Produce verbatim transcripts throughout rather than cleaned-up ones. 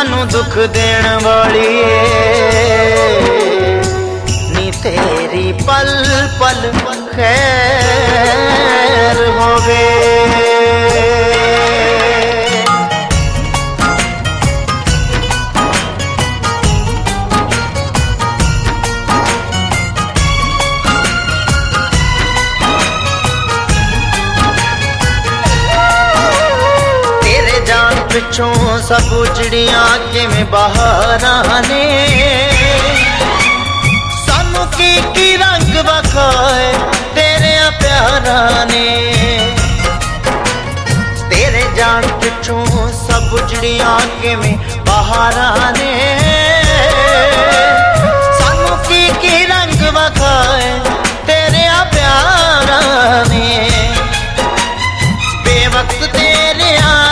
सानू दुख देण वाली नी तेरी पल पल खैर होवे। पिछों सब उजड़ियां किवें बहारां ने सानू की की रंग वखाए तेरे प्यारा ने। तेरे जान पिछों सब उजड़ियां किवें बहारां ने सानू की की रंग वखाए तेरे प्यारा ने। बेवक्त तेरे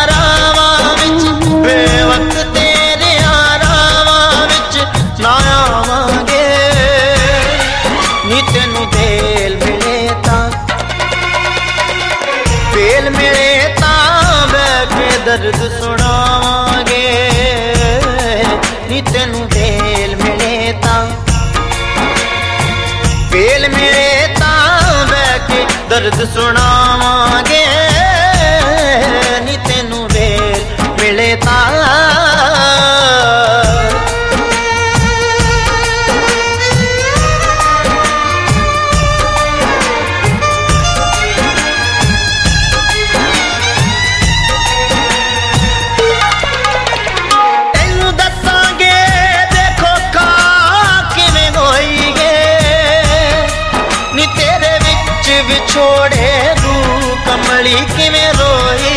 बेवक्त तेरे आरावां विच ना आवांगे नी तेनू बेल मिले तां बेल मिले तां बैठ के दर्द सुनावांगे नी तेनू बेल मिले तां बेल मिले तां बैठ के दर्द सुनावांगे नी तेनू बेल मिले तां। तेनू दसांगे देखो खा किवें होई गे नी तेरे विच विछोड़े रू कमली किवें रोई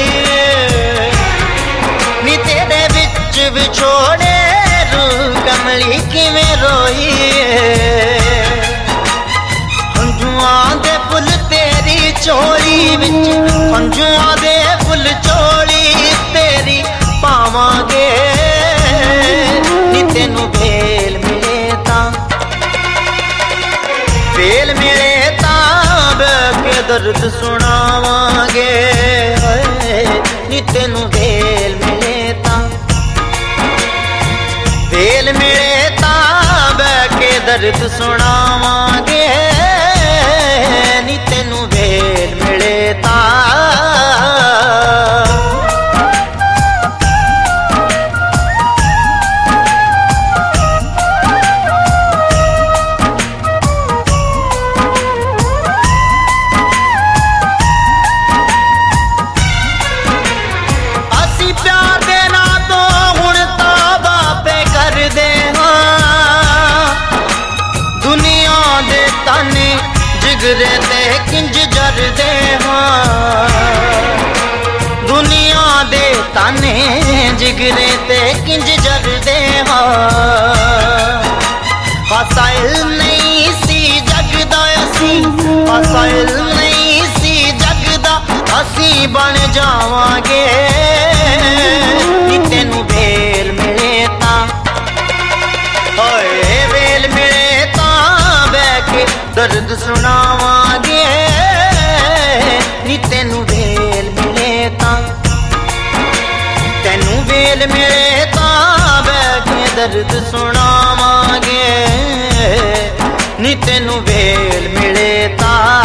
नी तेरे विच विछोड़े रू कमली किवें रोई। हंजुआं दे फुल तेरी चोली विच हंजुआं दे फुल चोली तेरी पावांगे नी तेनू बेल मिले तां बेल मिले तां बैठ के दर्द सुनावांगे नी तेनू बेल मिले तां बेल मिले तां बैठ के दर्द सुनावांगे नी तेनू बेल मिले तां। जिगरे ते किंज जरदे हां दुनिया दे ताने जिगरे ते किंज जरदे हां। हसाइल नहीं सी जगदा असी हसाइल नहीं सी जगदा असी बन जावांगे नी तेनू बेल मिले तां होए बेल मिले तां बैठ के दर्द सुनावांगे नी तेनू बेल मिले तां तेनू बेल मिले तां बैठ के दर्द सुनावांगे नी तेनू बेल मिले तां।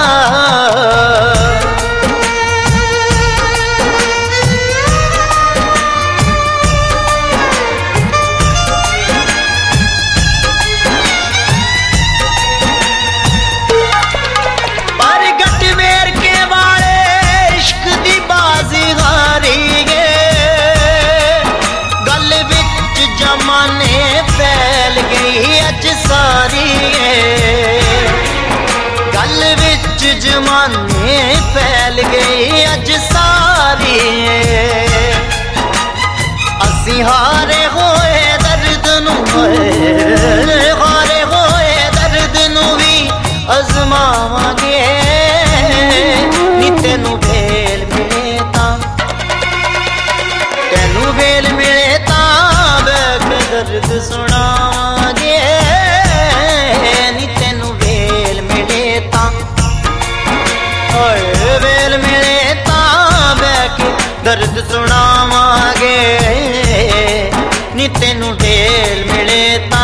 जमाने फैल गई अज सारी असी हारे होए दर्द नू हारे होए दर्द नू भी अजमावांगे नी तेनू बेल मिले तां तेनू बेल मिले तां बैठ दर्द सुनावांगे नी तेनू बेल मिले तां बेल मिले तां बैठ दर्द सुनावांगे ਨੀ ਤੈਨੂੰ ਢੇਲ ਮਿਲੇ ਤਾਂ